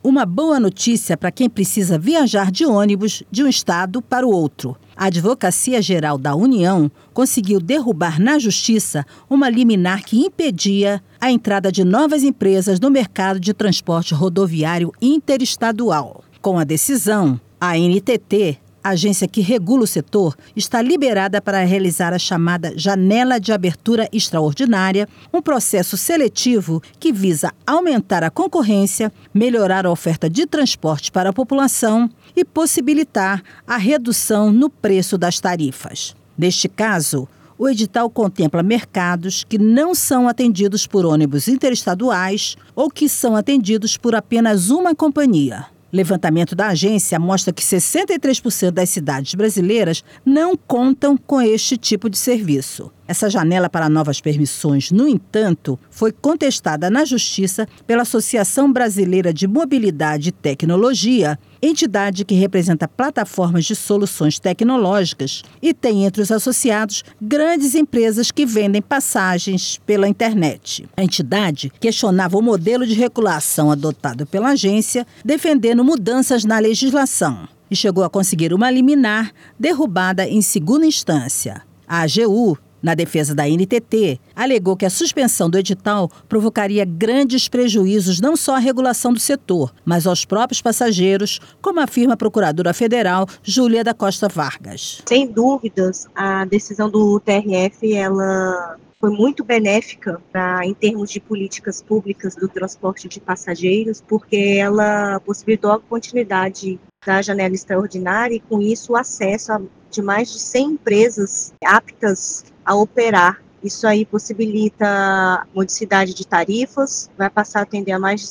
Uma boa notícia para quem precisa viajar de ônibus de um estado para o outro. A Advocacia Geral da União conseguiu derrubar na Justiça uma liminar que impedia a entrada de novas empresas no mercado de transporte rodoviário interestadual. Com a decisão, a ANTT, a agência que regula o setor, está liberada para realizar a chamada Janela de Abertura Extraordinária, um processo seletivo que visa aumentar a concorrência, melhorar a oferta de transporte para a população e possibilitar a redução no preço das tarifas. Neste caso, o edital contempla mercados que não são atendidos por ônibus interestaduais ou que são atendidos por apenas uma companhia. Levantamento da agência mostra que 63% das cidades brasileiras não contam com este tipo de serviço. Essa janela para novas permissões, no entanto, foi contestada na Justiça pela Associação Brasileira de Mobilidade e Tecnologia, entidade que representa plataformas de soluções tecnológicas e tem entre os associados grandes empresas que vendem passagens pela internet. A entidade questionava o modelo de regulação adotado pela agência, defendendo mudanças na legislação, e chegou a conseguir uma liminar derrubada em segunda instância. A AGU, na defesa da ANTT, alegou que a suspensão do edital provocaria grandes prejuízos não só à regulação do setor, mas aos próprios passageiros, como afirma a Procuradora Federal Júlia da Costa Vargas. Sem dúvidas, a decisão do TRF, ela foi muito benéfica em termos de políticas públicas do transporte de passageiros, porque ela possibilitou a continuidade da janela extraordinária e, com isso, o acesso de mais de 100 empresas aptas a operar. Isso aí possibilita modicidade de tarifas, vai passar a atender a mais de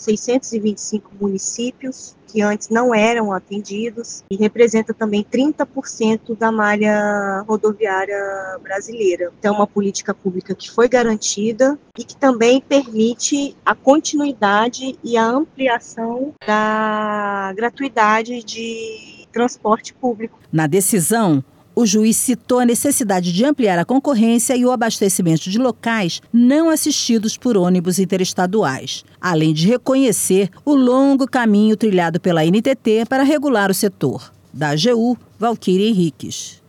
625 municípios que antes não eram atendidos e representa também 30% da malha rodoviária brasileira. Então, é uma política pública que foi garantida e que também permite a continuidade e a ampliação da gratuidade de transporte público. Na decisão, o juiz citou a necessidade de ampliar a concorrência e o abastecimento de locais não assistidos por ônibus interestaduais, além de reconhecer o longo caminho trilhado pela ANTT para regular o setor. Da AGU, Valquíria Henriques.